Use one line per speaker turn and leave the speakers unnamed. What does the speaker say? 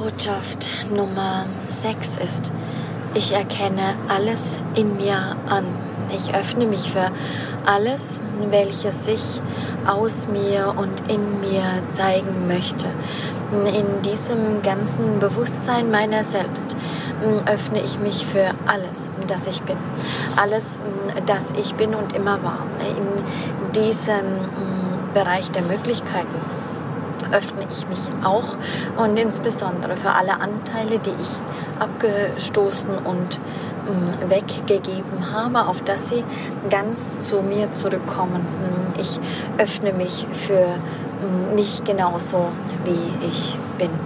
Botschaft Nummer 6 ist: Ich erkenne alles in mir an. Ich öffne mich für alles, welches sich aus mir und in mir zeigen möchte. In diesem ganzen Bewusstsein meiner selbst öffne ich mich für alles, das ich bin. Alles, das ich bin und immer war. In diesem Bereich der Möglichkeiten öffne ich mich auch und insbesondere für alle Anteile, die ich abgestoßen und weggegeben habe, auf dass sie ganz zu mir zurückkommen. Ich öffne mich für mich genauso, wie ich bin.